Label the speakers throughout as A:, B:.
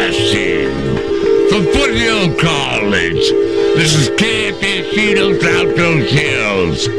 A: Broadcasting from Foothill College. This is KFSC South Coast Hills.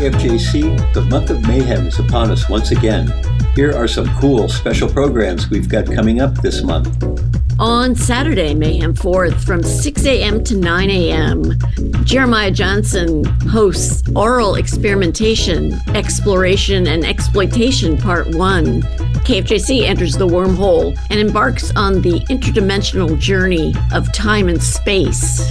B: KFJC, the month of mayhem is upon us once again. Here are some cool special programs we've got coming up this month.
C: On Saturday, Mayhem 4th, from 6 a.m. to 9 a.m., Jeremiah Johnson hosts Aural Experimentation, Exploration and Exploitation Part 1. KFJC enters the wormhole and embarks on the interdimensional journey of time and space.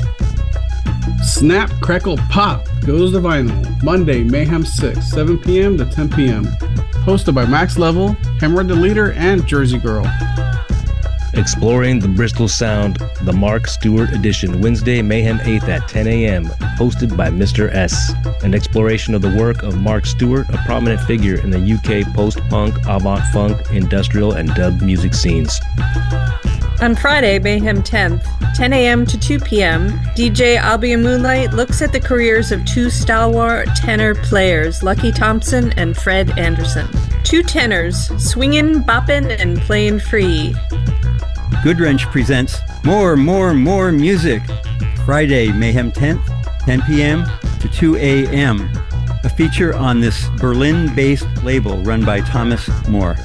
D: Snap, Crackle, Pop goes to vinyl. Monday, Mayhem 6, 7 p.m. to 10 p.m. Hosted by Max Level, Hammer the Leader, and Jersey Girl.
E: Exploring the Bristol Sound, the Mark Stewart edition, Wednesday, Mayhem 8th at 10 a.m., hosted by Mr. S. An exploration of the work of Mark Stewart, a prominent figure in the UK post-punk, avant-funk, industrial, and dub music scenes.
F: On Friday, Mayhem 10th, 10 a.m. to 2 p.m., DJ Albion Moonlight looks at the careers of two stalwart tenor players, Lucky Thompson and Fred Anderson. Two tenors, swingin', boppin', and playin' free.
G: Goodwrench presents More Music. Friday, Mayhem 10th, 10 p.m. to 2 a.m. A feature on this Berlin-based label run by Thomas Moore.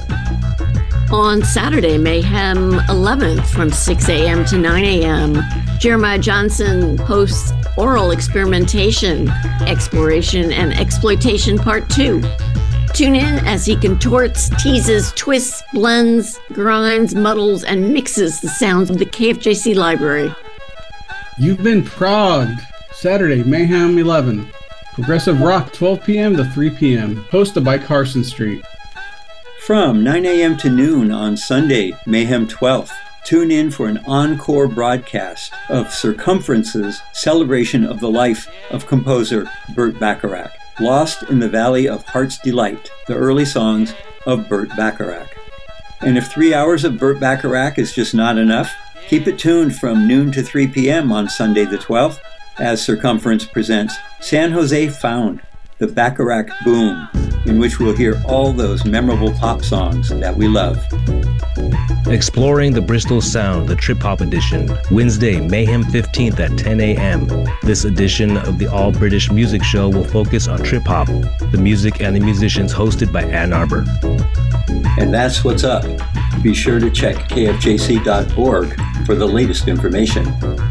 C: On Saturday, Mayhem 11th, from 6 a.m. to 9 a.m., Jeremiah Johnson hosts Aural Experimentation, Exploration and Exploitation Part 2. Tune in as he contorts, teases, twists, blends, grinds, muddles, and mixes the sounds of the KFJC library.
D: You've been progged. Saturday, Mayhem 11. Progressive Rock, 12 p.m. to 3 p.m. Hosted by Carson Street.
B: From 9 a.m. to noon on Sunday, Mayhem 12th, tune in for an encore broadcast of Circumference's celebration of the life of composer Burt Bacharach. Lost in the Valley of Heart's Delight, the early songs of Burt Bacharach. And if 3 hours of Burt Bacharach is just not enough, keep it tuned from noon to 3 p.m. on Sunday the 12th as Circumference presents San Jose Found, the Bacharach Boom, in which we'll hear all those memorable pop songs that we love.
E: Exploring the Bristol Sound, the Trip Hop Edition, Wednesday, Mayhem 15th at 10 a.m. This edition of the All-British Music Show will focus on trip hop, the music and the musicians, hosted by Ann Arbor.
B: And that's what's up. Be sure to check kfjc.org for the latest information.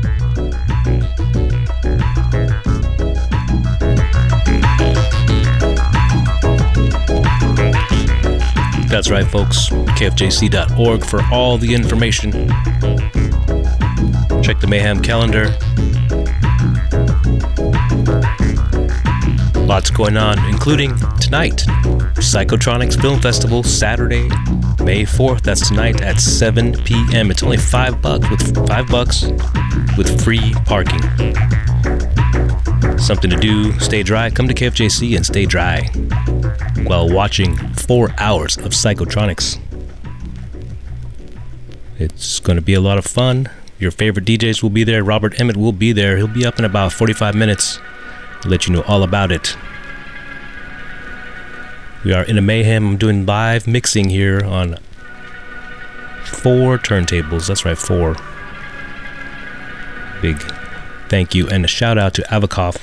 E: That's right, folks. KFJC.org for all the information. Check the Mayhem calendar. Lots going on, including tonight, Psychotronics Film Festival, Saturday, May 4th. That's tonight at 7 p.m. It's only $5 with $5 with free parking. Something to do, stay dry. Come to KFJC and stay dry while watching 4 hours of Psychotronics. It's going to be a lot of fun. Your favorite DJs will be there. Robert Emmett will be there. He'll be up in about 45 minutes. I'll let you know all about it. We are in a mayhem. I'm doing live mixing here on 4 turntables. That's right, 4. Big thank you and a shout out to Avakov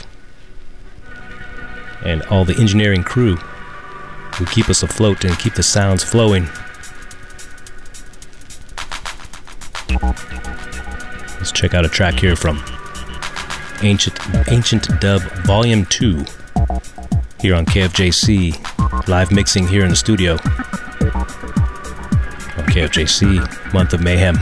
E: and all the engineering crew who keep us afloat and keep the sounds flowing. Let's check out a track here from Ancient Dub Volume 2 here on KFJC. Live mixing here in the studio on KFJC, Month of Mayhem.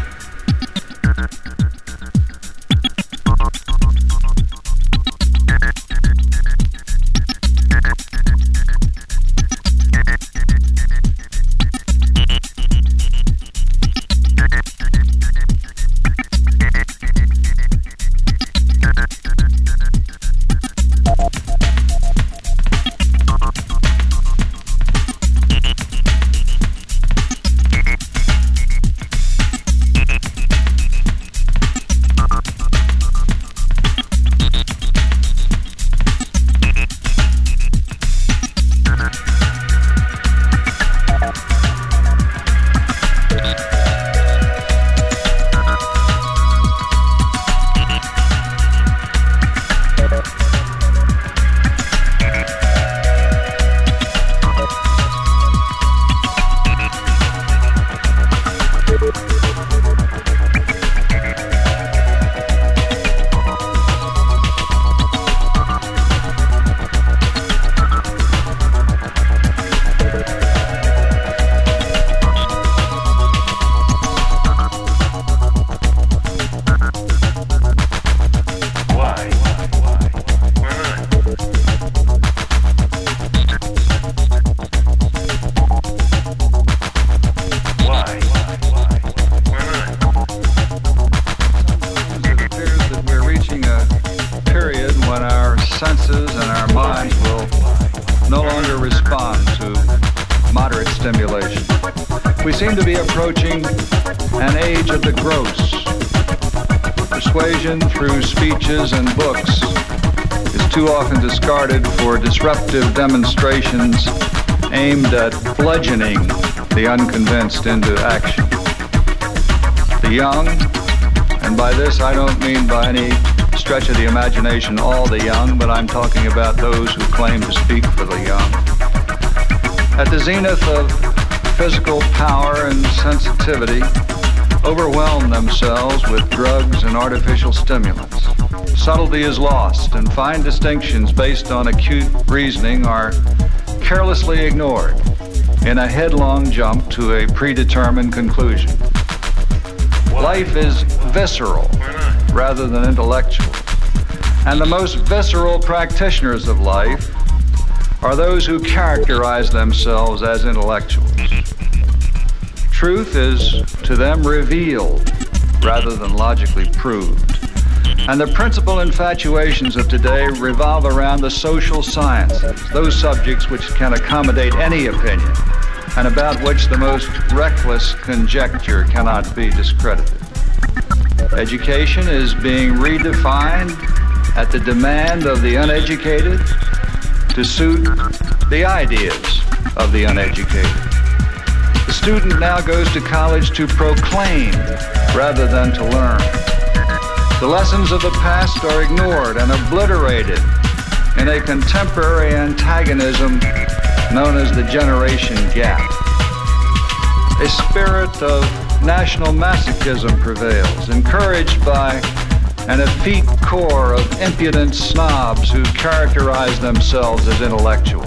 H: respond to moderate stimulation. We seem to be approaching an age of the gross. Persuasion through speeches and books is too often discarded for disruptive demonstrations aimed at bludgeoning the unconvinced into action. The young, and by this I don't mean by any stretch of the imagination all the young, but I'm talking about those who claim to speak for the young, at the zenith of physical power and sensitivity, overwhelm themselves with drugs and artificial stimulants. Subtlety is lost, and fine distinctions based on acute reasoning are carelessly ignored in a headlong jump to a predetermined conclusion. Life is visceral rather than intellectual, and the most visceral practitioners of life are those who characterize themselves as intellectuals. Truth is to them revealed rather than logically proved. And the principal infatuations of today revolve around the social sciences, those subjects which can accommodate any opinion and about which the most reckless conjecture cannot be discredited. Education is being redefined at the demand of the uneducated to suit the ideas of the uneducated. The student now goes to college to proclaim rather than to learn. The lessons of the past are ignored and obliterated in a contemporary antagonism known as the generation gap. A spirit of national masochism prevails, encouraged by an effete core of impudent snobs who characterize themselves as intellectuals.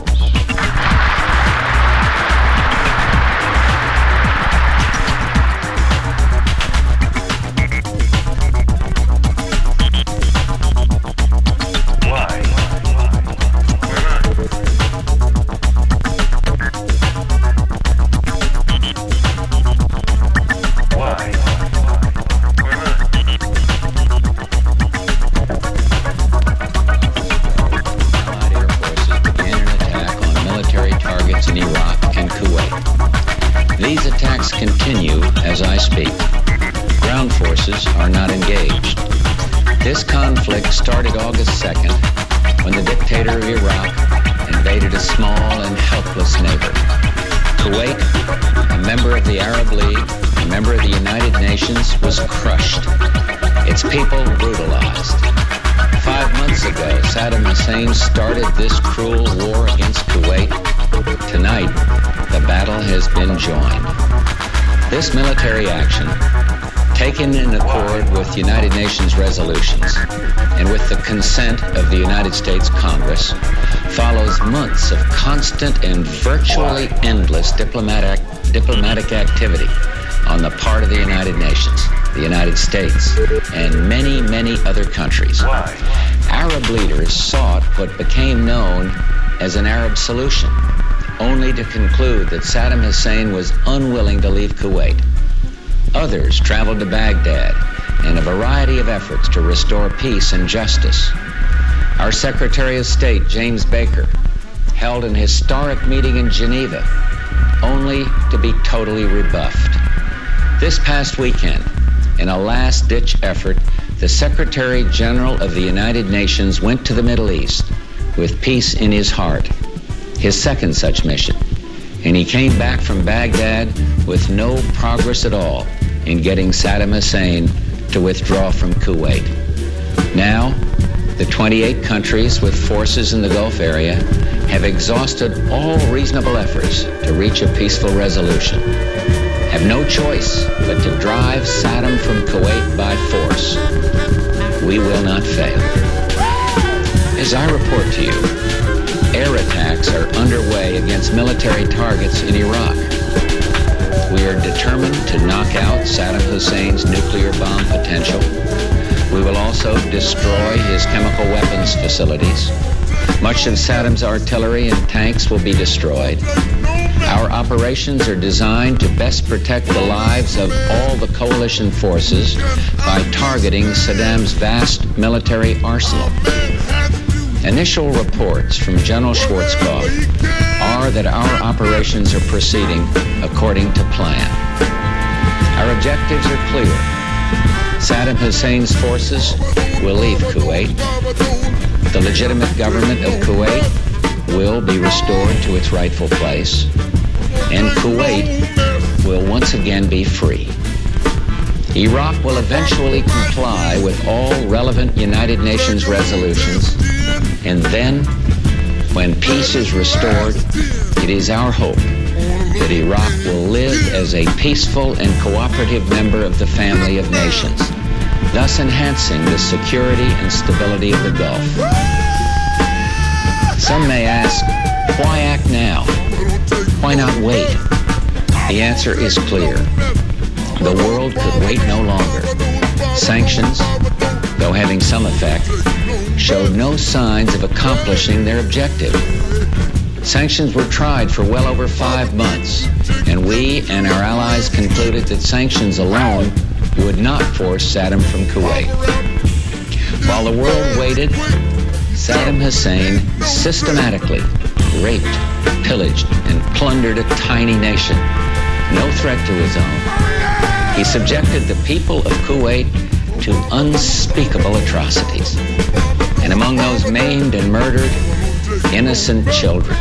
I: Continue as I speak. Ground forces are not engaged. This conflict started August 2nd when the dictator of Iraq invaded a small and helpless neighbor. Kuwait, a member of the Arab League, a member of the United Nations, was crushed. Its people brutalized. 5 months ago, Saddam Hussein started this cruel war against Kuwait. Tonight, the battle has been joined. This military action, taken in accord with United Nations resolutions and with the consent of the United States Congress, follows months of constant and virtually endless diplomatic activity on the part of the United Nations, the United States, and many, many other countries. Arab leaders sought what became known as an Arab solution, only to conclude that Saddam Hussein was unwilling to leave Kuwait. Others traveled to Baghdad in a variety of efforts to restore peace and justice. Our Secretary of State, James Baker, held an historic meeting in Geneva, only to be totally rebuffed. This past weekend, in a last-ditch effort, the Secretary General of the United Nations went to the Middle East with peace in his heart, his second such mission, and he came back from Baghdad with no progress at all in getting Saddam Hussein to withdraw from Kuwait. Now, the 28 countries with forces in the Gulf area have exhausted all reasonable efforts to reach a peaceful resolution, have no choice but to drive Saddam from Kuwait by force. We will not fail. As I report to you, air attacks are underway against military targets in Iraq. We are determined to knock out Saddam Hussein's nuclear bomb potential. We will also destroy his chemical weapons facilities. Much of Saddam's artillery and tanks will be destroyed. Our operations are designed to best protect the lives of all the coalition forces by targeting Saddam's vast military arsenal. Initial reports from General Schwarzkopf are that our operations are proceeding according to plan. Our objectives are clear. Saddam Hussein's forces will leave Kuwait. The legitimate government of Kuwait will be restored to its rightful place. And Kuwait will once again be free. Iraq will eventually comply with all relevant United Nations resolutions. And then, when peace is restored, it is our hope that Iraq will live as a peaceful and cooperative member of the family of nations, thus enhancing the security and stability of the Gulf. Some may ask, why act now? Why not wait? The answer is clear. The world could wait no longer. Sanctions, though having some effect, showed no signs of accomplishing their objective. Sanctions were tried for well over 5 months, and we and our allies concluded that sanctions alone would not force Saddam from Kuwait. While the world waited, Saddam Hussein systematically raped, pillaged, and plundered a tiny nation, no threat to his own. He subjected the people of Kuwait to unspeakable atrocities, and among those maimed and murdered, innocent children.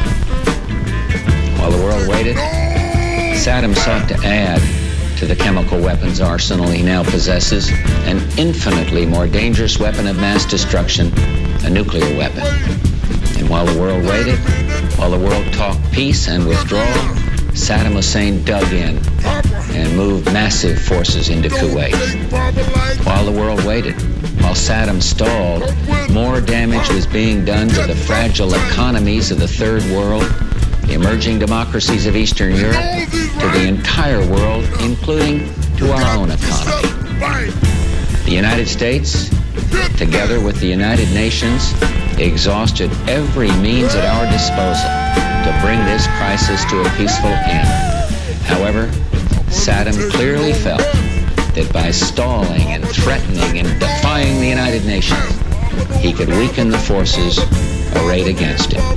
I: While the world waited, Saddam sought to add to the chemical weapons arsenal he now possesses an infinitely more dangerous weapon of mass destruction, a nuclear weapon. And while the world waited, while the world talked peace and withdrawal, Saddam Hussein dug in and moved massive forces into Kuwait. While the world waited, while Saddam stalled, more damage was being done to the fragile economies of the Third World, the emerging democracies of Eastern Europe, to the entire world, including to our own economy. The United States, together with the United Nations, exhausted every means at our disposal to bring this crisis to a peaceful end. However, Saddam clearly felt that by stalling and threatening and defying the United Nations, he could weaken the forces arrayed against him.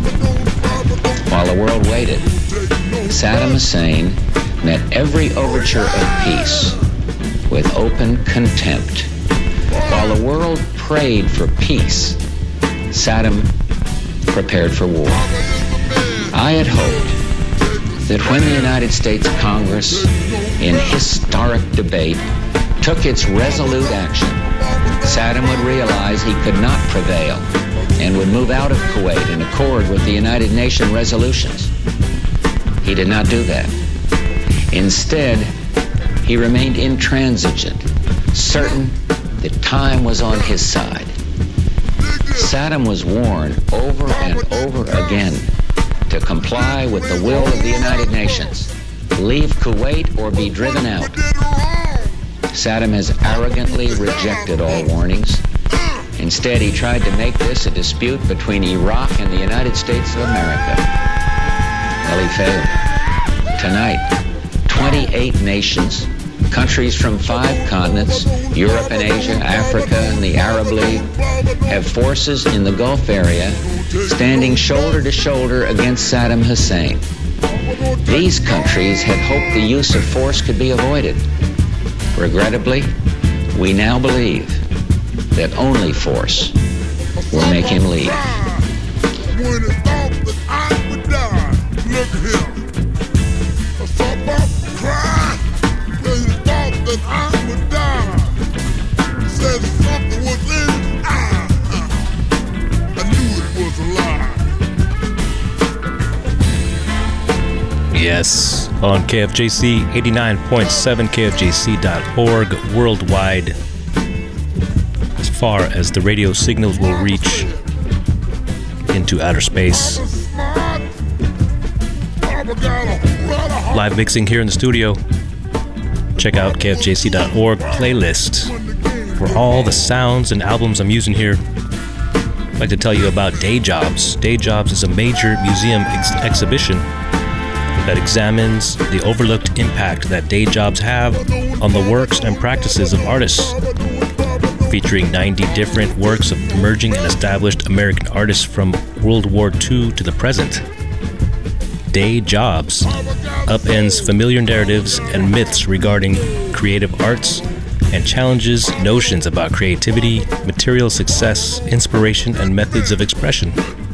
I: While the world waited, Saddam Hussein met every overture of peace with open contempt. While the world prayed for peace, Saddam prepared for war. I had hoped that when the United States Congress, in historic debate, took its resolute action, Saddam would realize he could not prevail and would move out of Kuwait in accord with the United Nations resolutions. He did not do that. Instead, he remained intransigent, certain that time was on his side. Saddam was warned over and over again to comply with the will of the United Nations, leave Kuwait or be driven out. Saddam has arrogantly rejected all warnings. Instead, he tried to make this a dispute between Iraq and the United States of America. Well, he failed. Tonight, 28 nations, countries from 5 continents, Europe and Asia, Africa and the Arab League, have forces in the Gulf area standing shoulder to shoulder against Saddam Hussein. These countries had hoped the use of force could be avoided. Regrettably, we now believe that only force will make him leave.
J: When it thought that I would die, look at him. I saw Bob cry. When he thought that I would die, he said something was in his eye. I knew it was a lie.
E: Yes, on KFJC 89.7, KFJC.org, worldwide, as far as the radio signals will reach into outer space. Live mixing here in the studio. Check out KFJC.org playlist for all the sounds and albums I'm using here. I'd like to tell you about Day Jobs. Day Jobs is a major museum exhibition that examines the overlooked impact that day jobs have on the works and practices of artists, featuring 90 different works of emerging and established American artists from World War II to the present. Day Jobs upends familiar narratives and myths regarding creative arts and challenges notions about creativity, material success, inspiration, and methods of expression.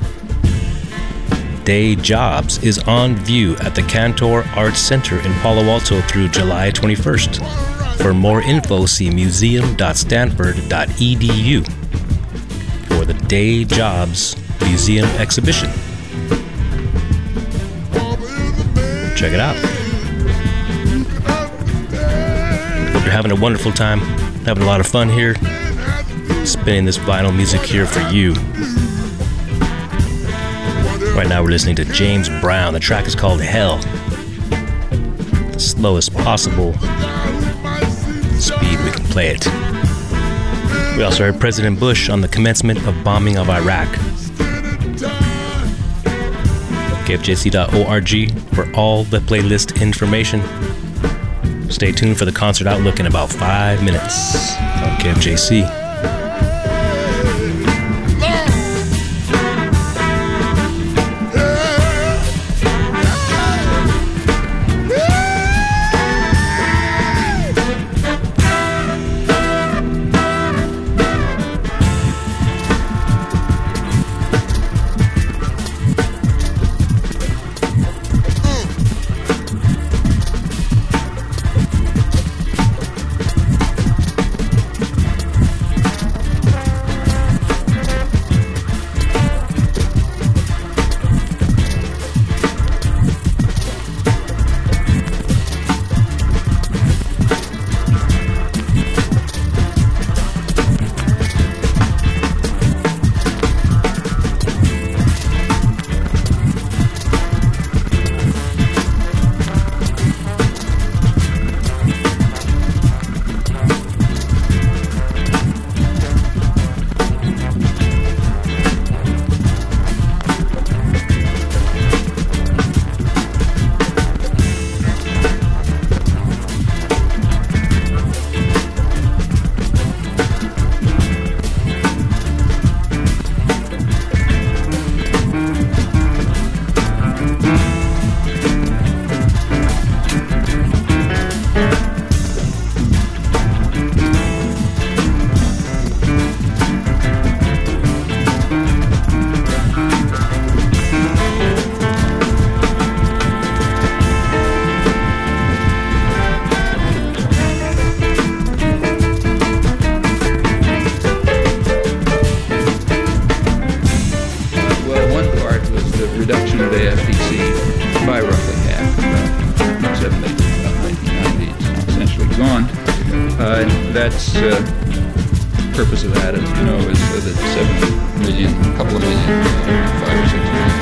E: Day Jobs is on view at the Cantor Arts Center in Palo Alto through July 21st. For more info, see museum.stanford.edu for the Day Jobs Museum exhibition. Check it out. Hope you're having a wonderful time, having a lot of fun here, spinning this vinyl music here for you. Right now we're listening to James Brown. The track is called Hell. The slowest possible speed we can play it. We also heard President Bush on the commencement of bombing of Iraq. KFJC.org for all the playlist information. Stay tuned for the concert outlook in about 5 minutes on KFJC.
K: Purpose of that, as you know, is so that 7 million, a couple of million, 5 or 6 million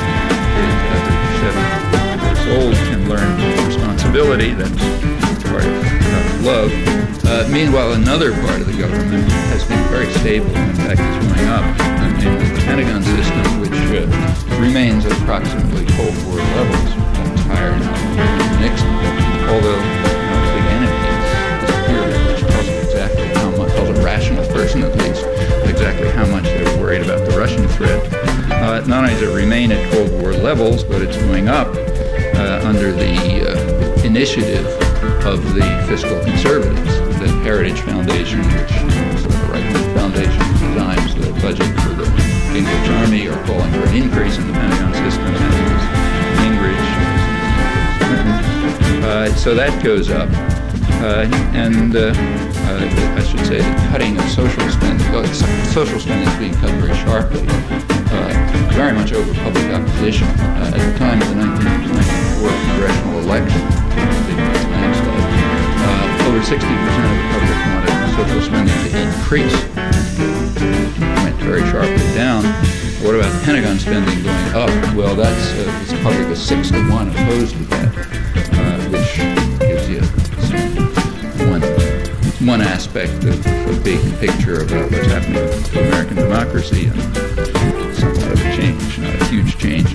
K: kids average 7 years old can learn responsibility. That's part of love. Meanwhile, another part of the government has been very stable. In fact, it's going up. Namely, the Pentagon system, which remains at approximately Cold War levels, almost higher now than Nixon, although big enemies disappeared, which tells you exactly how much, tells a rational person at least, exactly how much they're worried about the Russian threat. Not only does it remain at Cold War levels, but it's going up under the initiative of the fiscal conservatives. The Heritage Foundation, which is the right-wing foundation, designs the budget for the English Army, are calling for an increase in the Pentagon system, and Gingrich, so that goes up. And I should say the cutting of social spending. Social spending is being cut very sharply, very much over public opposition. At the time of the 1994 congressional election, over 60% of the public wanted social spending to increase. It went very sharply down. What about Pentagon spending going up? Well, that's the public is 6-1 opposed to that, which gives you one aspect of a big picture about what's happening to American democracy, and somewhat of a change, not a huge change.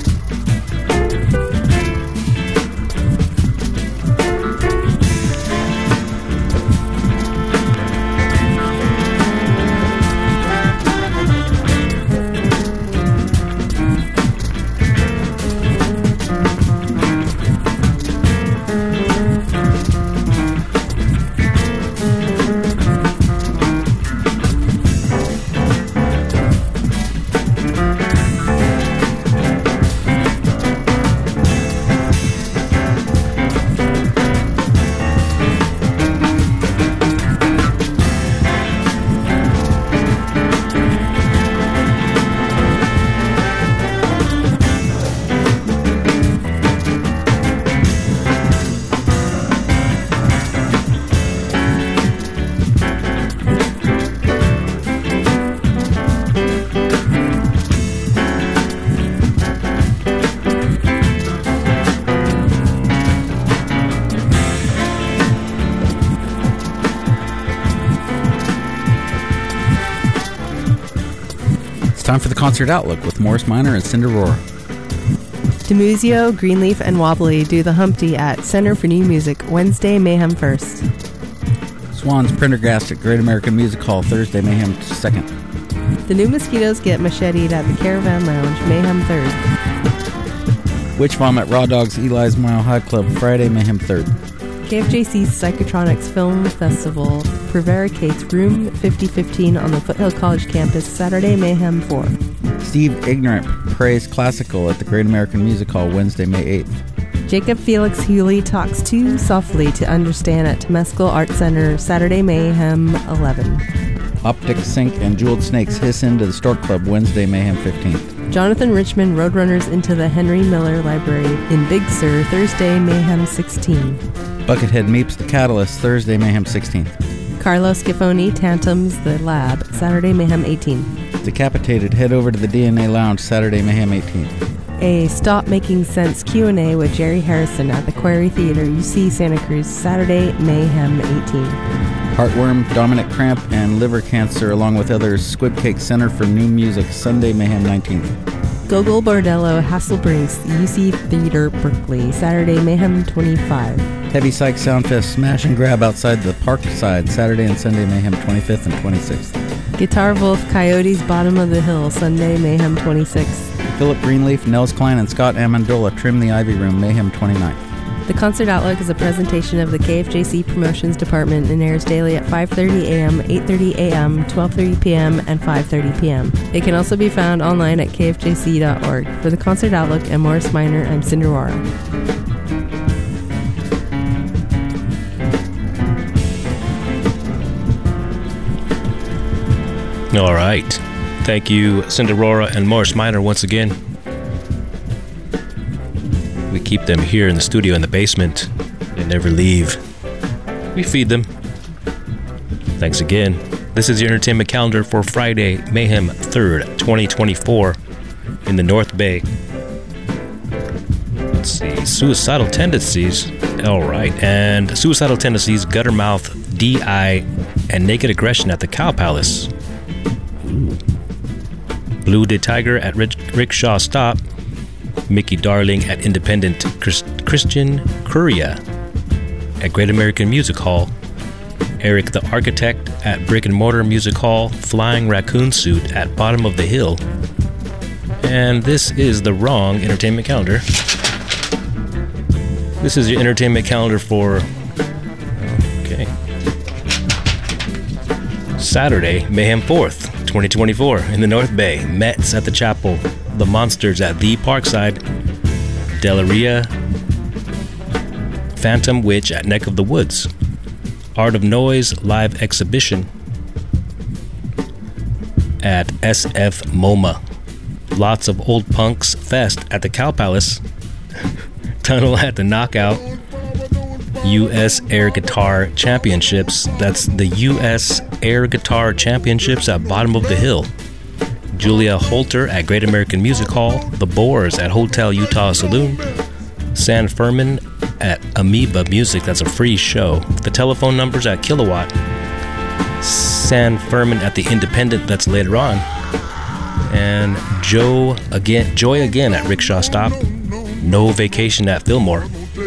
L: time for the Concert Outlook with Morris Minor and Cinder Roar.
M: Demuzio, Greenleaf, and Wobbly do the Humpty at Center for New Music, Wednesday, Mayhem 1st.
L: Swans Prendergast at Great American Music Hall, Thursday, Mayhem 2nd.
M: The New Mosquitoes get macheted at the Caravan Lounge, Mayhem 3rd.
L: Witch Vomit Raw Dogs Eli's Mile High Club, Friday, Mayhem 3rd.
M: KFJC's Psychotronics Film Festival prevaricates room 5015 on the Foothill College campus, Saturday, Mayhem 4.
L: Steve Ignorant prays classical at the Great American Music Hall, Wednesday, May 8th.
M: Jacob Felix Hewley talks too softly to understand at Temescal Art Center, Saturday, Mayhem 11.
L: Optic Sync and Jeweled Snakes hiss into the Stork Club, Wednesday, Mayhem 15th.
M: Jonathan Richmond Roadrunners into the Henry Miller Library in Big Sur, Thursday, Mayhem 16.
L: Buckethead Meeps the Catalyst, Thursday, Mayhem 16th.
M: Carlos Giffoni Tantrums the Lab, Saturday, Mayhem 18.
L: Decapitated head over to the DNA Lounge, Saturday, Mayhem 18th.
M: A Stop Making Sense Q&A with Jerry Harrison at the Quarry Theater, UC Santa Cruz, Saturday, Mayhem 18.
L: Heartworm, Dominic Cramp, and Liver Cancer, along with others, Squid Cake Center for New Music, Sunday, Mayhem 19th.
M: Gogol Bordello, Hasselbrinks, UC Theater, Berkeley, Saturday, Mayhem 25.
L: Heavy Psych Soundfest Smash and Grab outside the Park Side, Saturday and Sunday, Mayhem 25th and 26th.
M: Guitar Wolf, Coyotes, Bottom of the Hill, Sunday, Mayhem 26th.
L: Philip Greenleaf, Nels Klein, and Scott Amendola, Trim the Ivy Room, Mayhem 29th.
M: The Concert Outlook is a presentation of the KFJC Promotions Department and airs daily at 5:30 a.m., 8:30 a.m., 12:30 p.m., and 5:30 p.m. It can also be found online at kfjc.org. For the Concert Outlook and Morris Minor, I'm Cinder Roar.
E: All right. Thank you, Cinderora and Morris Minor, once again. We keep them here in the studio in the basement. They never leave. We feed them. Thanks again. This is your entertainment calendar for Friday, Mayhem 3rd, 2024 in the North Bay. Let's see. Suicidal Tendencies. All right. And Suicidal Tendencies, Guttermouth, DI, and Naked Aggression at the Cow Palace. Blue the Tiger at Rickshaw Stop. Mickey Darling at Independent Christian Curia at Great American Music Hall. Eric the Architect at Brick and Mortar Music Hall. Flying Raccoon Suit at Bottom of the Hill. And this is the wrong entertainment calendar. This is your entertainment calendar for Saturday, Mayhem 4th, 2024 in the North Bay. Mets at the Chapel. The Monsters at the Parkside. Delaria. Phantom Witch at Neck of the Woods. Art of Noise live exhibition at SF MoMA. Lots of Old Punks Fest at the Cow Palace. Tunnel at the Knockout. U.S. Air Guitar Championships. That's the U.S. Air Guitar Championships at Bottom of the Hill. Julia Holter at Great American Music Hall. The Boars at Hotel Utah Saloon. San Fermin at Amoeba Music. That's a free show. The telephone numbers at Kilowatt. San Fermin at the Independent. That's later on. And Joy Again at Rickshaw Stop. No Vacation at Fillmore.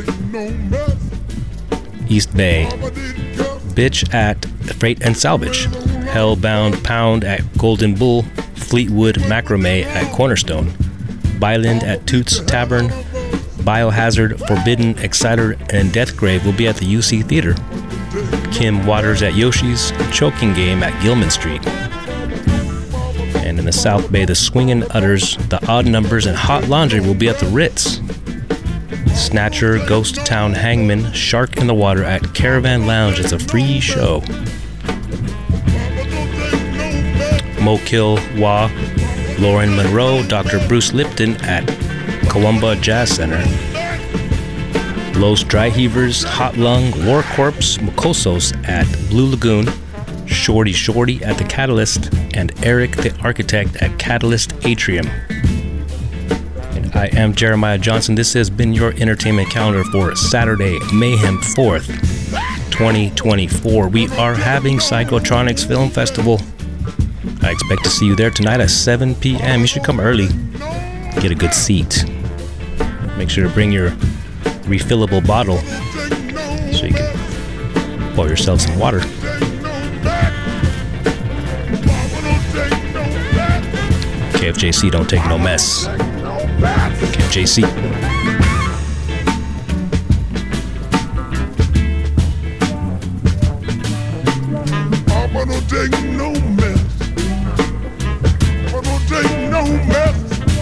E: East Bay. Bitch at Freight and Salvage. Hellbound Pound at Golden Bull. Fleetwood Macrame at Cornerstone. Byland at Toots Tavern. Biohazard, Forbidden, Exciter, and Deathgrave will be at the UC Theater. Kim Waters at Yoshi's. Choking Game at Gilman Street. And in the South Bay, the Swingin' Utters, the Odd Numbers, and Hot Laundry will be at the Ritz. Snatcher, Ghost Town Hangman, Shark in the Water at Caravan Lounge. It's a free show. Mokill Wah, Lauren Monroe, Dr. Bruce Lipton at Kawamba Jazz Center. Los Dry Heavers, Hot Lung, War Corpse, Mokosos at Blue Lagoon. Shorty at the Catalyst, and Eric the Architect at Catalyst Atrium. And I am Jeremiah Johnson. This has been your entertainment calendar for Saturday, Mayhem 4th, 2024. We are having Psychotronics Film Festival I expect to see you there tonight at 7 p.m. You should come early, get a good seat. Make sure to bring your refillable bottle so you can pour yourself some water. KFJC don't take no mess. KFJC.
J: Papa don't take no mess. Papa don't take no mess.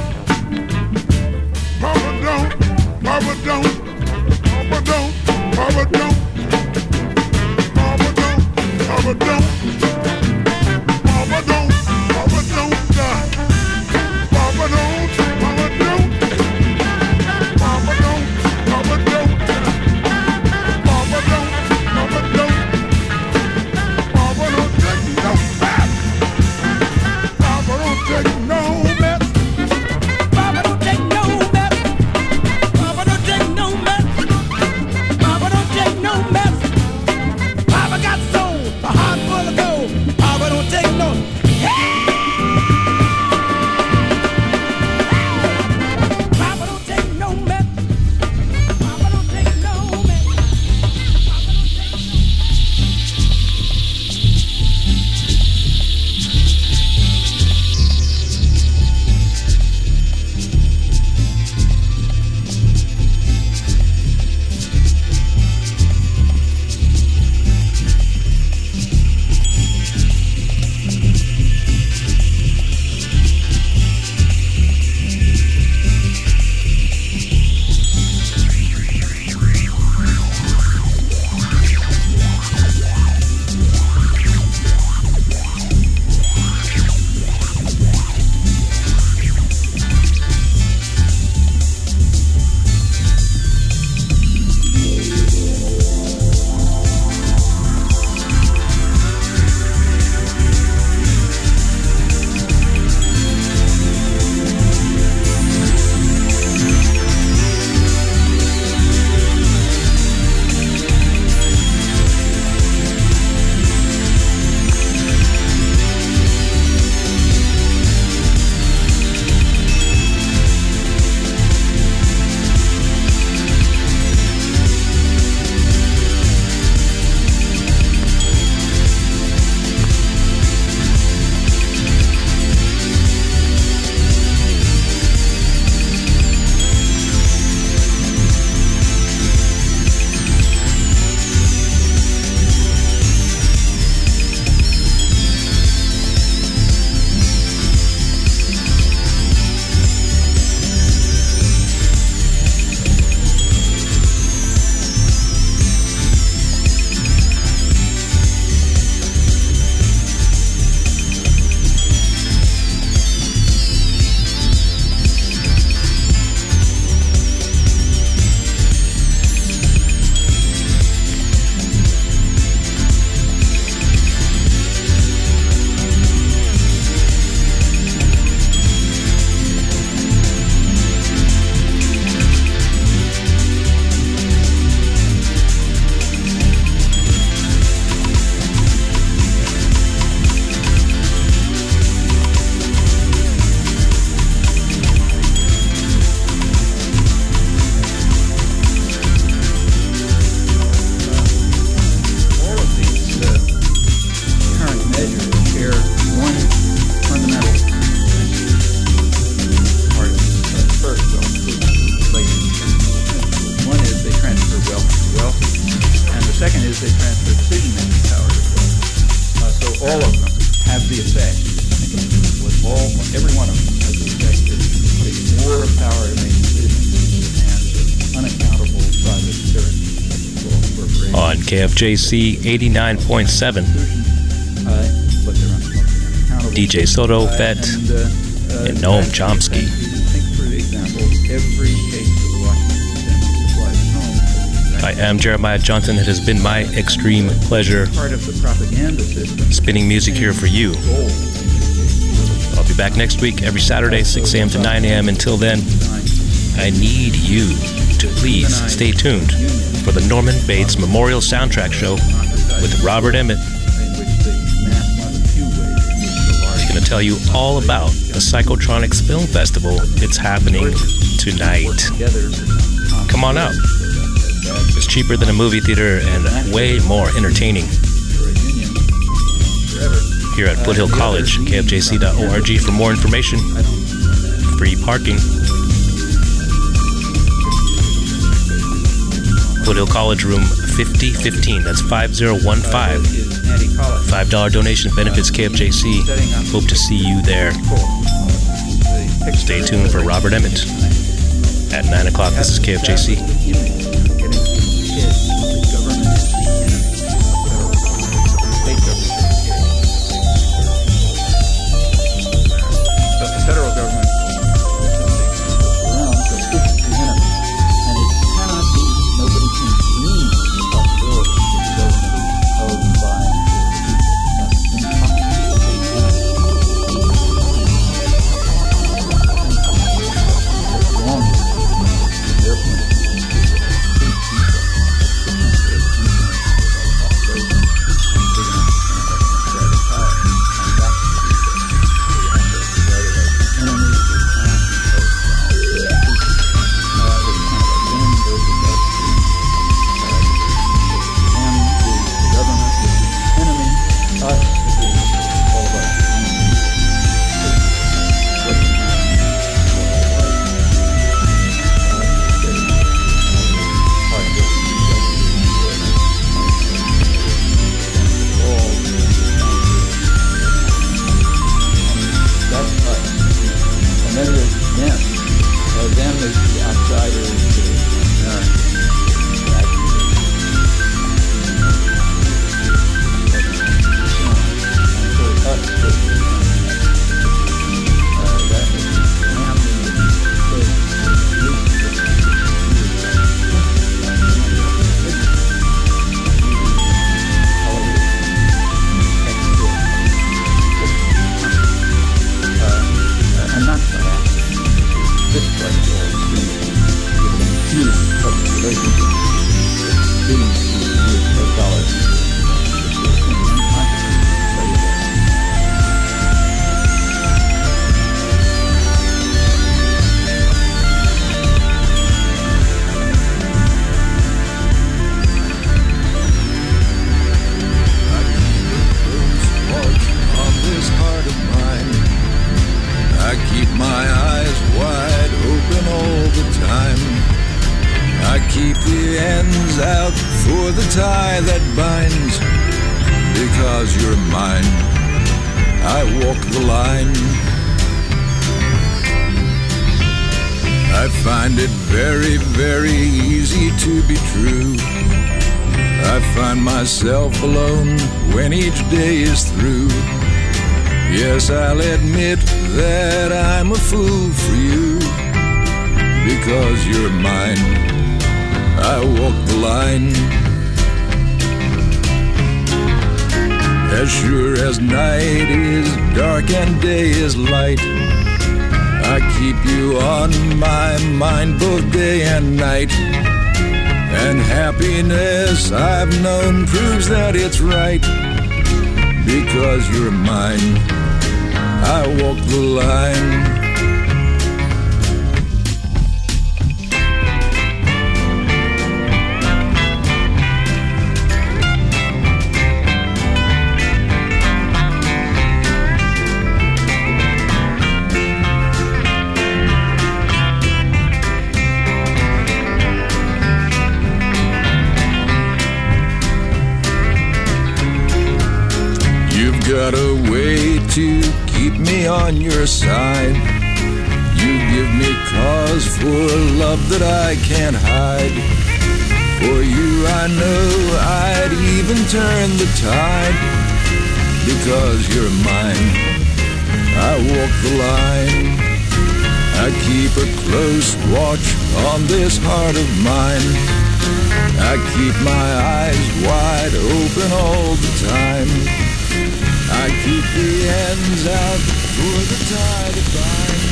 J: Papa don't. Papa don't. Papa don't. Papa don't. Papa don't. Papa don't. Papa don't. Papa don't. Papa don't. Papa don't. Papa don't. Papa don't. Papa don't. Papa don't. Papa don't take no mess. Papa don't take no mess. Papa don't take no mess. Papa don't take no mess. Papa don't take no mess. Papa got soul, a heart full of gold. Papa don't take no. Papa don't take no mess. Papa don't take no mess.
E: KFJC 89.7. DJ Soto, Fett, and Noam Chomsky. I am Jeremiah Johnson. It has been my extreme pleasure spinning music here for you. I'll be back next week, every Saturday, 6 a.m. to 9 a.m. Until then, I need you to please stay tuned for the Norman Bates Memorial Soundtrack Show with Robert Emmett. He's going tell you all about the Psychotronics Film Festival. It's happening tonight. Come on out. It's cheaper than a movie theater and way more entertaining. Here at Foothill College, kfjc.org for more information. Free parking. Foothill College, room 5015. That's 5015. $5 donation benefits KFJC. Hope to see you there. Stay tuned for Robert Emmett at 9 o'clock. This is KFJC.
N: Myself alone when each day is through. Yes, I'll admit that I'm a fool for you. Because you're mine, I walk the line. As sure as night is dark and day is light, I keep you on my mind both day and night. And happiness I've known proves that it's right. Because you're mine, I walk the line. Got a way to keep me on your side. You give me cause for love that I can't hide. For you I know I'd even turn the tide. Because you're mine, I walk the line. I keep a close watch on this heart of mine. I keep my eyes wide open all the time. I keep the ends out for the tie to bind.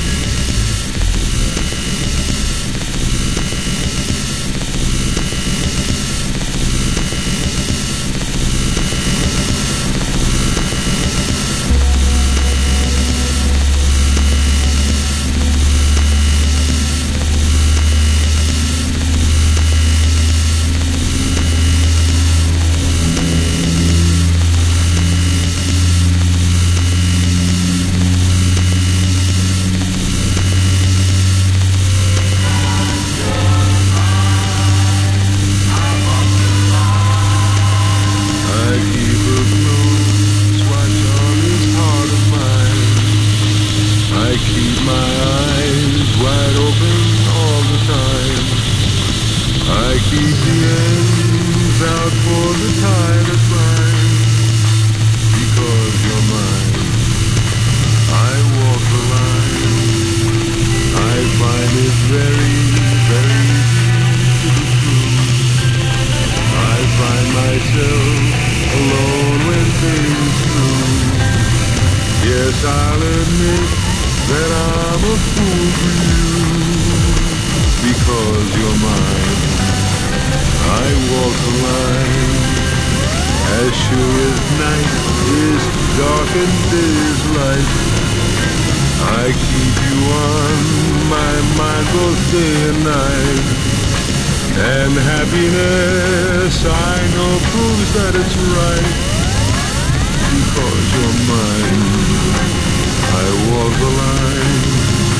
O: in this life. I keep you on my mind both day and night. And happiness I know proves that it's right. Because you're mine, I walk the line.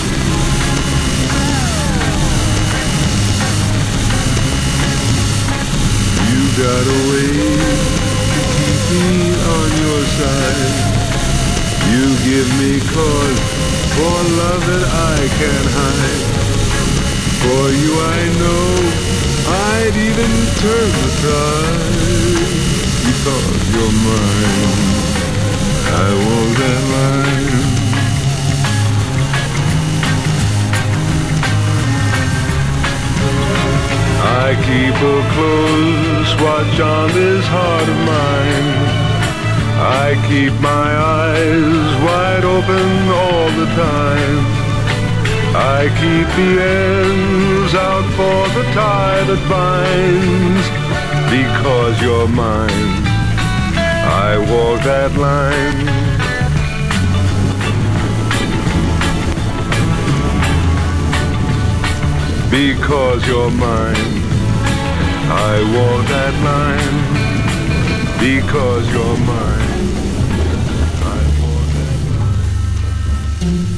O: You got a way to keep me on your side. You give me cause for love that I can't hide. For you I know I'd even turn the tide. Because you're mine, I walk that line. I keep a close watch on this heart of mine. I keep my eyes wide open all the time. I keep the ends out for the tie that binds. Because you're mine, I walk that line. Because you're mine, I walk that line. Because you're mine, I walk that line.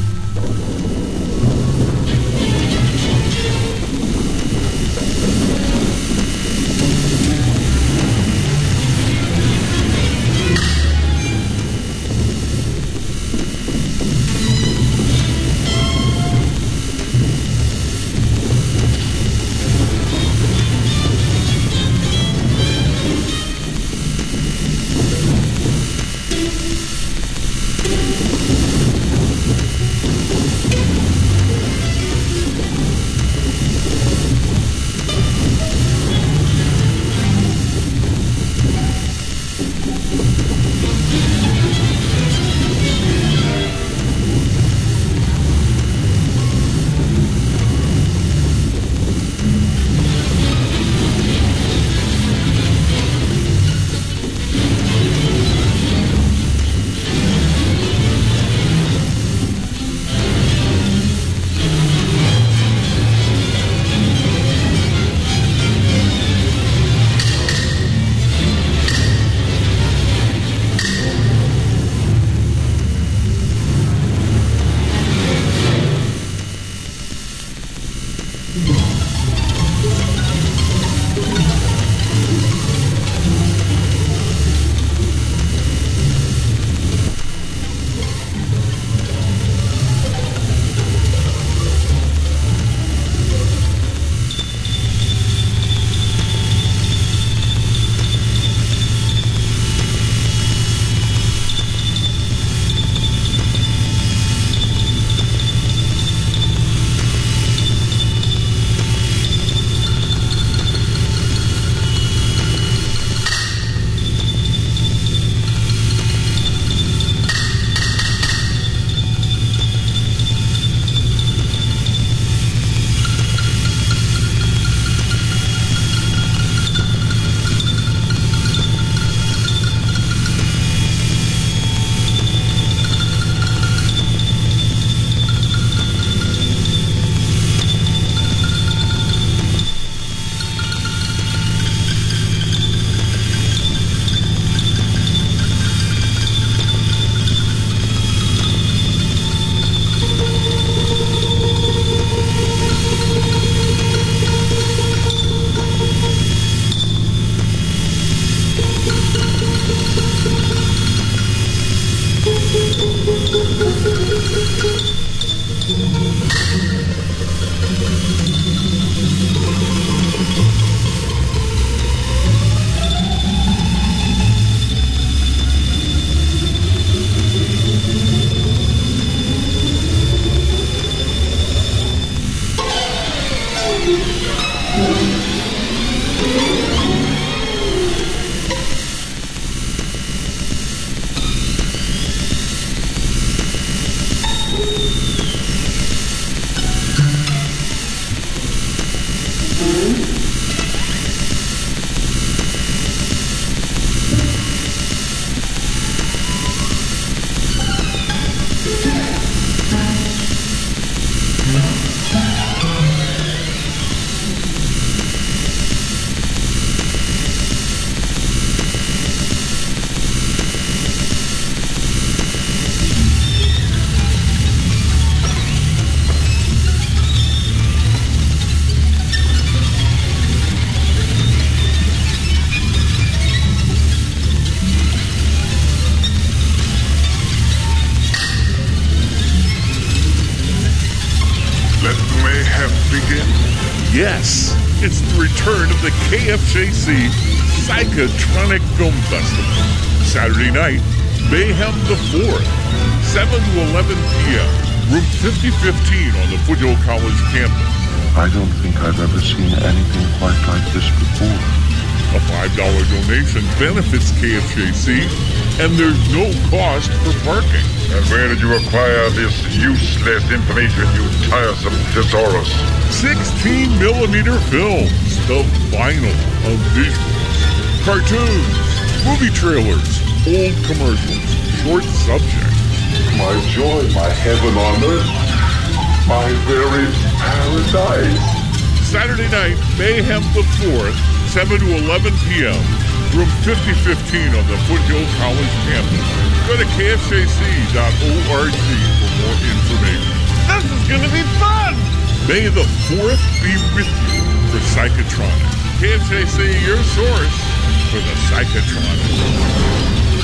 P: It's the return of the KFJC Psychotronic Film Festival. Saturday night, Mayhem the 4th, 7 to 11 p.m. Room 5015 on the Foothill College campus.
O: I don't think I've ever seen anything quite like this before.
P: A $5 donation benefits KFJC, and there's no cost for parking.
O: And where did you acquire this useless information, you tiresome thesaurus?
P: 16mm films, the vinyl of visuals, cartoons, movie trailers, old commercials, short subjects.
O: My joy, my heaven on earth, my very paradise.
P: Saturday night, Mayhem the 4th, 7 to 11 p.m. Room 5015 on the Foothill College campus. Go to kfjc.org for more information. This is going to be fun! May the 4th be with you for Psychotronic. KFJC, your source for the Psychotronic.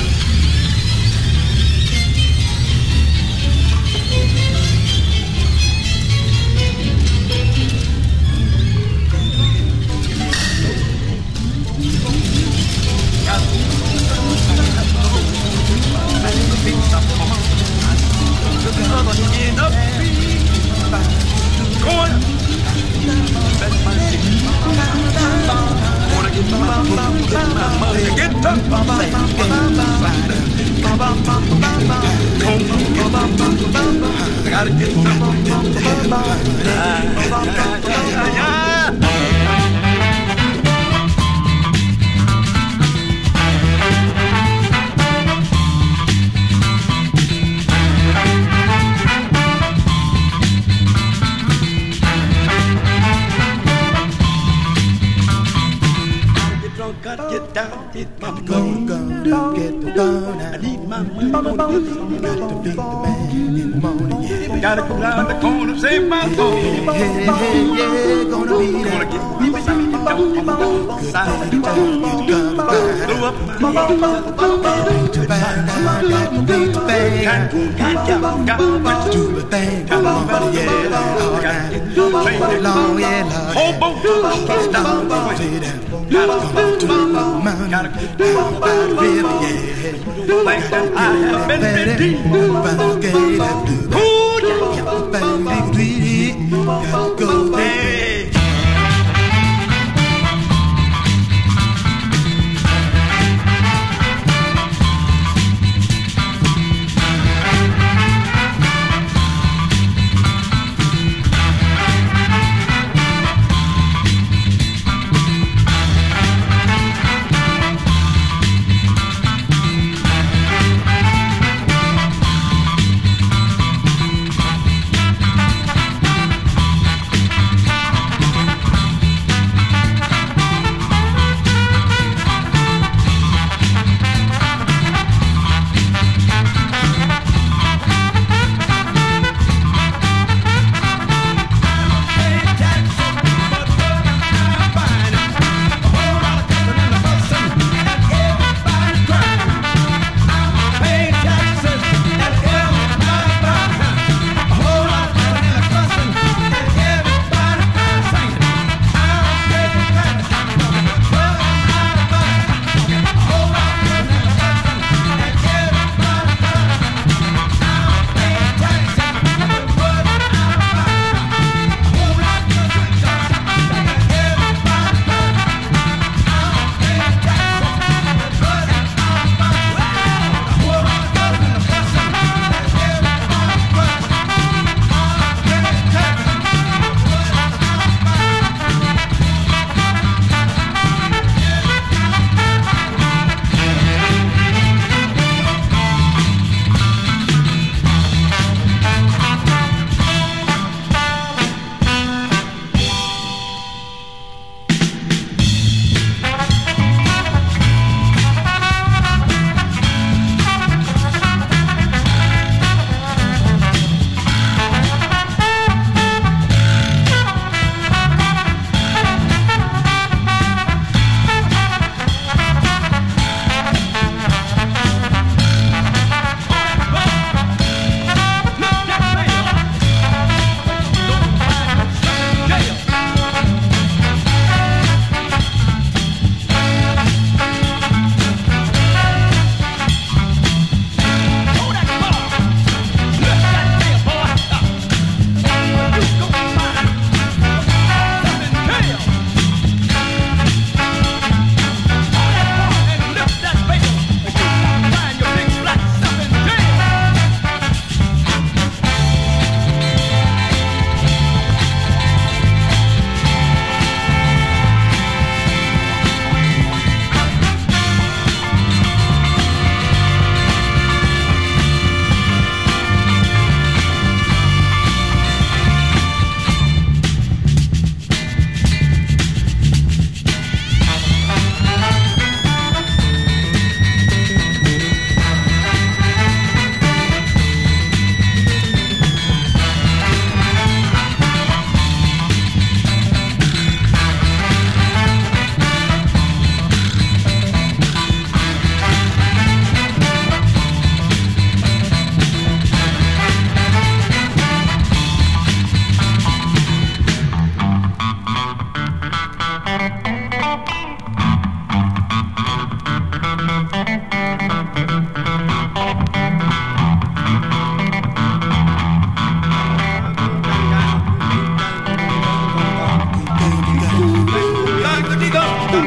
Q: Gotta go down the corner, save my soul. Gonna get me some side. Blew up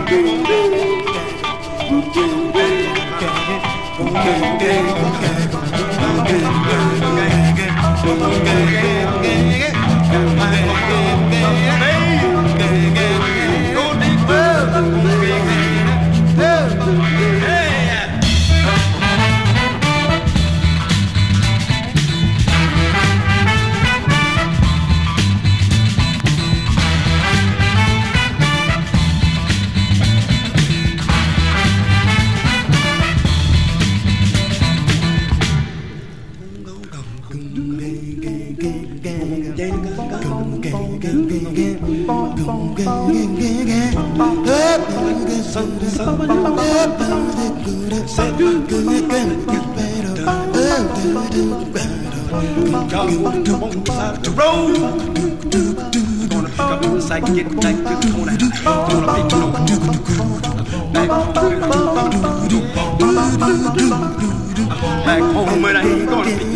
Q: Back home, but I ain't gonna be.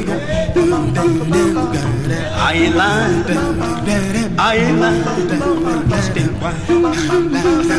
Q: I ain't lying. I ain't lying. Stay quiet.